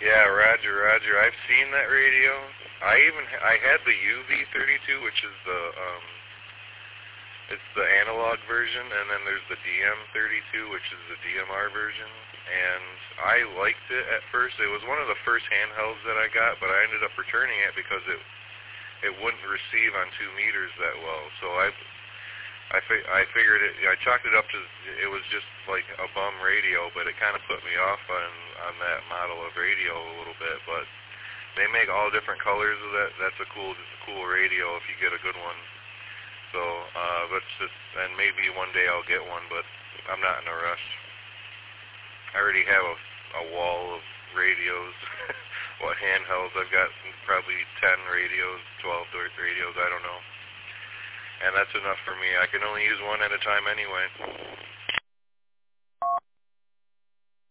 Yeah, Roger, Roger. I've seen that radio. I had the UV32, which is it's the analog version, and then there's the DM32, which is the DMR version. And I liked it at first. It was one of the first handhelds that I got, but I ended up returning it because it wouldn't receive on 2 meters that well. So I figured I chalked it up to it was just like a bum radio, but it kind of put me off on that model of radio a little bit. But they make all different colors of that. That's a cool radio if you get a good one. So, and maybe one day I'll get one, but I'm not in a rush. I already have a wall of radios, handhelds. I've got probably 10 radios, 12 radios, I don't know. And that's enough for me. I can only use one at a time anyway.